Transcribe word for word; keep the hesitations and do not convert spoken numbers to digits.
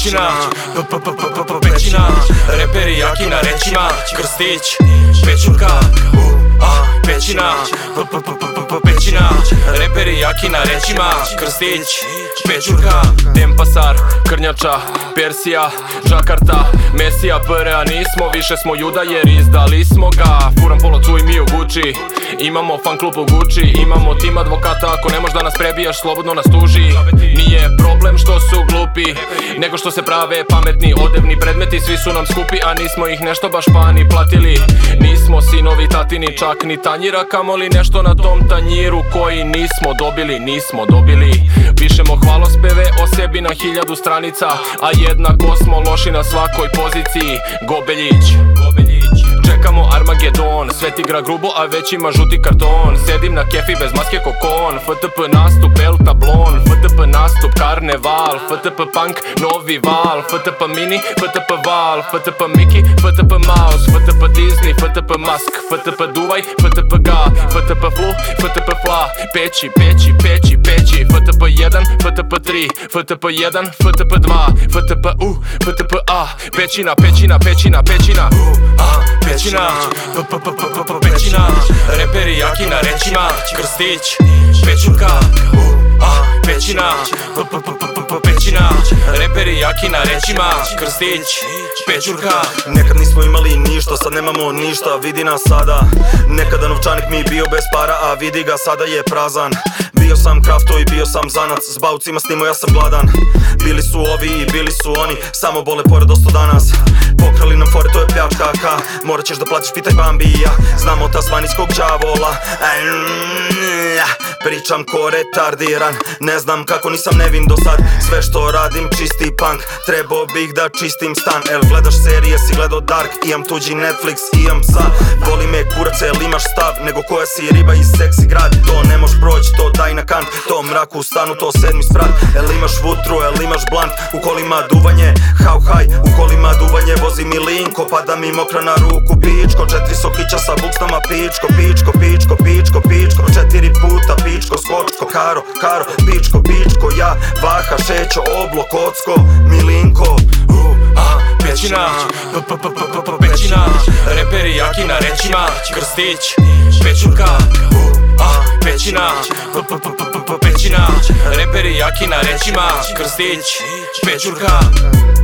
pećina, pećina, reperi jaki na rečima, Krstić, Pečurka, pećina, pećina, reperi jaki na rečima, Krstić, Pečurka, Denpasar, Krnjača, Persija, Žakarta, Mesija, P-rea nismo, više smo Juda jer izdali smo ga. Furam polo cuj mi u Gucci, imamo fan klub u Gucci, imamo tim advokata, ako ne možeš da nas prebijaš slobodno nas tuži. Nije problem što su glupi, nego što se prave pametni, odevni predmeti, svi su nam skupi, a nismo ih nešto baš pa ni platili. Nismo sinovi tatini, čak ni tanjira, kamoli nešto na tom tanjiru koji nismo dobili, nismo dobili. Pišemo hvalospeve o sebi na hiljadu stranica, a jednako smo loši na svakoj poziciji. Gobeljić, čekamo Armagedon, svet igra grubo, a već ima žuti karton. Sedim na kefi bez maske kokon, F T P nastup, el tablon, F T P nastup, karneval, F T P punk, novi val, F T P mini, F T P val, F T P Mickey, F T P Mouse, F T P Disney, F T P Mask, F T P Duvaj, F T P Ga, F T P Flu, F T P Fla, peći, peći, peći, peći, F T P jedan, F T P tri, F T P jedan, F T P dva, F T P U, F T P A, pećina, pećina, pećina, pećina, pećina, pećina, reperi jaki na rečima, Krstić, Pečurka, pećina, pećina, reperi jaki na rečima, Krstić, Pečurka. Nekad nismo imali ništa, sad nemamo ništa, vidi nas sada. Nekada novčanik mi bio bez para, a vidi ga sada je prazan. Bio sam krafto i bio sam zanac, s baucima snimo ja sam gladan. Bili su ovi i bili su oni, samo bole pored osto danas. Pokrali nam fore, to je pljačka, ka morat ćeš da platiš, pitaj Bambija. Znamo tasmanijskog đavola, pričam ko retardiran. Ne znam kako nisam nevin do sad, sve što radim čisti punk. Trebao bih da čistim stan, el gledaš serije, si gledao Dark. Imam tuđi Netflix, imam psa. Voli me kurac, el imaš stav, nego koja si riba iz seksi grad. To ne moš proć, to daj na kant, to mrak u stanu, to sedmi sprat. El imaš vutru, el imaš blant, u kolima duvanje, how high, u kolima duvanje. Vozi mi linko, pada mi mokra na ruku, pičko. Četiri sokića sa buksnama, pičko, pičko, pičko, pičko, pičko. Četiri puta pičko, skočko, karo, karo, pičko, pičko. Ja, vaha, šećo, oblo, kocko, milinko. Pećina, pećina, reperi jaki na rečima, Krstić, Pečurka, pećina, pećina, reperi jaki na rečima, Krstić, Pečurka.